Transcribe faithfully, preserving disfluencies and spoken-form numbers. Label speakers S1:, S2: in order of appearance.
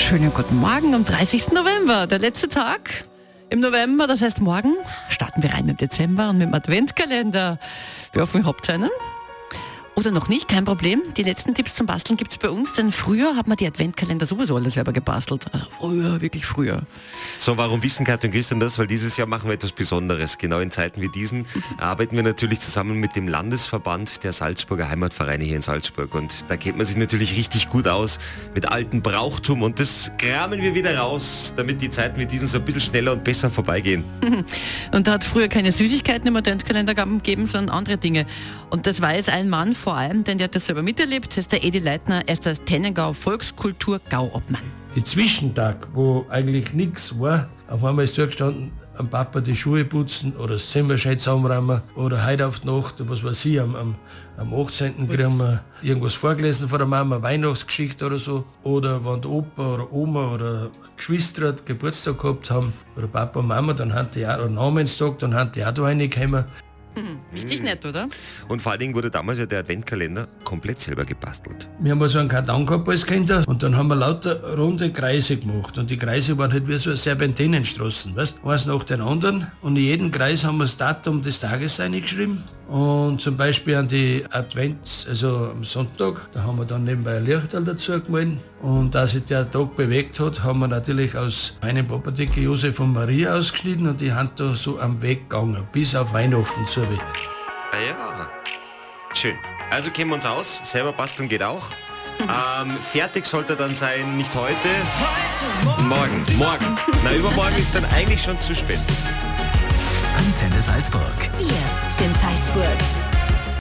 S1: Schönen guten Morgen am dreißigsten November, der letzte Tag im November. Das heißt, morgen starten wir rein im Dezember und mit dem Adventkalender. Wir hoffen, ihr habt einen. Oder noch nicht, kein Problem. Die letzten Tipps zum Basteln gibt es bei uns, denn früher hat man die Adventkalender sowieso alle selber gebastelt. Also früher, wirklich früher.
S2: So, warum wissen Katja und Christian das? Weil dieses Jahr machen wir etwas Besonderes. Genau in Zeiten wie diesen arbeiten wir natürlich zusammen mit dem Landesverband der Salzburger Heimatvereine hier in Salzburg. Und da kennt man sich natürlich richtig gut aus mit altem Brauchtum. Und das kramen wir wieder raus, damit die Zeiten wie diesen so ein bisschen schneller und besser vorbeigehen.
S1: Und da hat früher keine Süßigkeiten im Adventkalender gegeben, sondern andere Dinge. Und das weiß ein Mann vor allem, denn der hat das selber miterlebt. Das ist der Edi Leitner, er ist der Tennengau Volkskultur-Gauobmann.
S3: Die Zwischentag, wo eigentlich nichts war, auf einmal ist durchgestanden, am Papa die Schuhe putzen oder das Zimmer schön zusammenräumen oder heute auf die Nacht, was weiß ich, am, am, am achtzehnten kriegen wir irgendwas vorgelesen von der Mama, Weihnachtsgeschichte oder so. Oder wenn der Opa oder Oma oder Geschwister Geburtstag gehabt haben, oder Papa und Mama, dann haben die auch, oder Namenstag, dann haben die auch da reingekommen.
S1: Richtig nett, oder?
S2: Und vor allen Dingen wurde damals ja der Adventkalender komplett selber gebastelt.
S3: Wir haben so einen Karton gehabt als Kinder und dann haben wir lauter runde Kreise gemacht. Und die Kreise waren halt wie so Serpentinenstraßen, weißt du? Eins nach den anderen. Und in jedem Kreis haben wir das Datum des Tages eingeschrieben. Und zum Beispiel an die Advents, also am Sonntag, da haben wir dann nebenbei ein Lichterl dazu gemalt. Und da sich der Tag bewegt hat, haben wir natürlich aus meinem Papadicke Josef und Maria ausgeschnitten und die haben da so am Weg gegangen, bis auf Weihnachten zu.
S2: Ah ja, schön. Also kennen wir uns aus, selber basteln geht auch. Ähm, fertig sollte dann sein, nicht heute, morgen. Morgen. Na, übermorgen ist dann eigentlich schon zu spät.
S4: Antenne Salzburg.
S5: Wir sind Salzburg.